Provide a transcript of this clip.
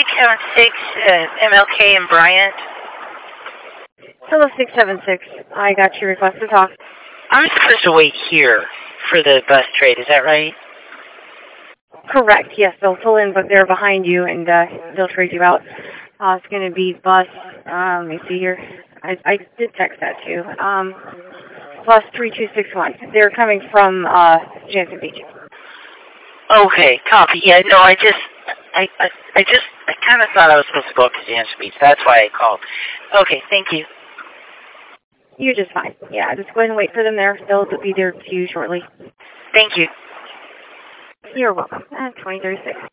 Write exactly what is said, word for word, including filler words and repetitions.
six seven six, uh, M L K and Bryant. Hello, six seven six. I got your request to talk. I'm supposed to wait here for the bus trade, is that right? Correct, yes. They'll pull in, but they're behind you, and uh, they'll trade you out. Uh, it's going to be bus, um, let me see here. I, I did text that to you. Um, plus three two six one. They're coming from uh, Jansen Beach. Okay, copy. Yeah, no, I just, I, I, I just, I kind of thought I was supposed to go up to Jansen Beach. That's why I called. Okay, thank you. You're just fine. Yeah, just go ahead and wait for them there. They'll be there to you shortly. Thank you. You're welcome. Uh, twenty thirty-six.